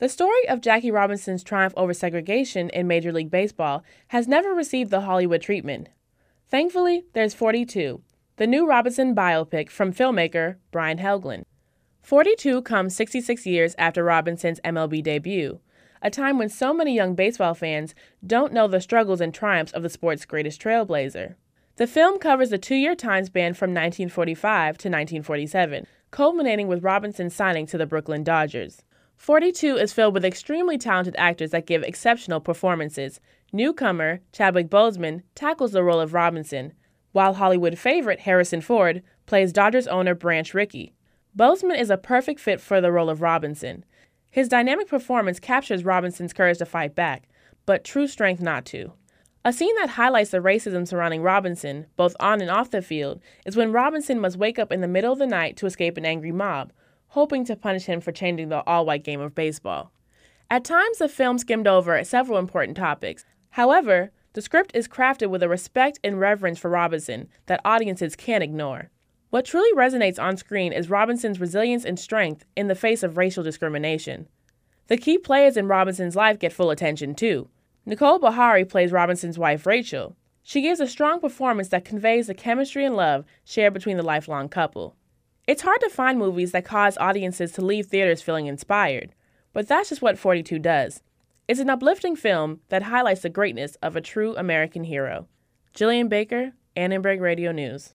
The story of Jackie Robinson's triumph over segregation in Major League Baseball has never received the Hollywood treatment. Thankfully, there's 42, the new Robinson biopic from filmmaker Brian Helgeland. 42 comes 66 years after Robinson's MLB debut, a time when so many young baseball fans don't know the struggles and triumphs of the sport's greatest trailblazer. The film covers the 2-year time span from 1945 to 1947, culminating with Robinson's signing to the Brooklyn Dodgers. 42 is filled with extremely talented actors that give exceptional performances. Newcomer Chadwick Boseman tackles the role of Robinson, while Hollywood favorite Harrison Ford plays Dodgers owner Branch Rickey. Boseman is a perfect fit for the role of Robinson. His dynamic performance captures Robinson's courage to fight back, but true strength not to. A scene that highlights the racism surrounding Robinson, both on and off the field, is when Robinson must wake up in the middle of the night to escape an angry mob, hoping to punish him for changing the all-white game of baseball. At times, the film skimmed over several important topics. However, the script is crafted with a respect and reverence for Robinson that audiences can't ignore. What truly resonates on screen is Robinson's resilience and strength in the face of racial discrimination. The key players in Robinson's life get full attention, too. Nicole Beharie plays Robinson's wife, Rachel. She gives a strong performance that conveys the chemistry and love shared between the lifelong couple. It's hard to find movies that cause audiences to leave theaters feeling inspired, but that's just what 42 does. It's an uplifting film that highlights the greatness of a true American hero. Jillian Baker, Annenberg Radio News.